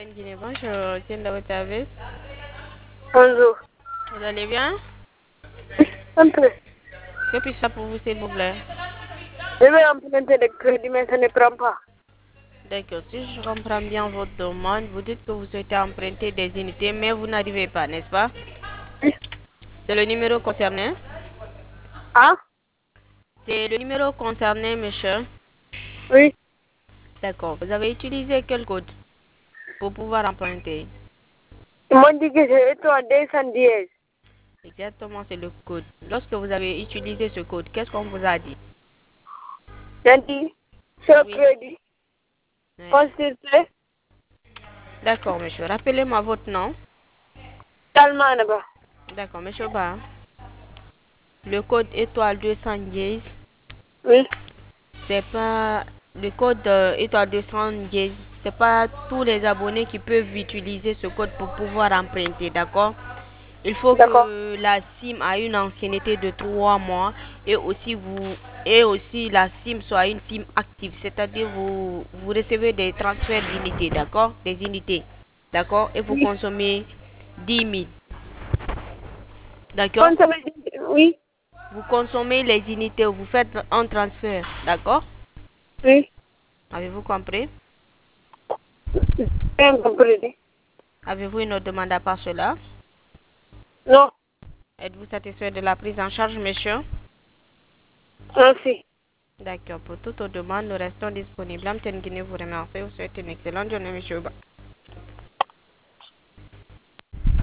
Guinée, bonjour, Tienda Otaves. Bonjour. Vous allez bien? Un peu. Que puis-je faire pour vous, s'il vous plaît? Je vais emprunter le crédit, mais ça ne prend pas. D'accord, si je comprends bien votre demande, vous dites que vous souhaitez emprunter des unités, mais vous n'arrivez pas, n'est-ce pas? Oui. C'est le numéro concerné? Ah? C'est le numéro concerné, monsieur. Oui. D'accord, vous avez utilisé quel code pour pouvoir emprunter? Ils m'ont dit que c'est étoile 210. Exactement, c'est le code. Lorsque vous avez utilisé ce code, qu'est-ce qu'on vous a dit? J'ai dit, ce Oui. crédit Oui. constitué D'accord, monsieur. Rappelez-moi votre nom. tellement là-bas. D'accord, monsieur Ba. Le code étoile 210, Oui. c'est pas le code étoile 210, c'est pas tous les abonnés qui peuvent utiliser ce code pour pouvoir emprunter, d'accord? Il faut D'accord. que la SIM a une ancienneté de 3 mois et aussi la SIM soit une SIM active, c'est-à-dire vous recevez des transferts d'unités, d'accord? Des unités, d'accord? Et vous Oui. consommez 10 000, d'accord? Quand ça veut dire, oui. Vous consommez les unités, vous faites un transfert, d'accord? Oui. Avez-vous compris? Bien compris. Avez-vous une autre demande à part cela? Non. Êtes-vous satisfait de la prise en charge, monsieur? Merci. D'accord, pour toute autre demande, nous restons disponibles. Amten Guinée vous remercie. Vous souhaite une excellente journée, monsieur.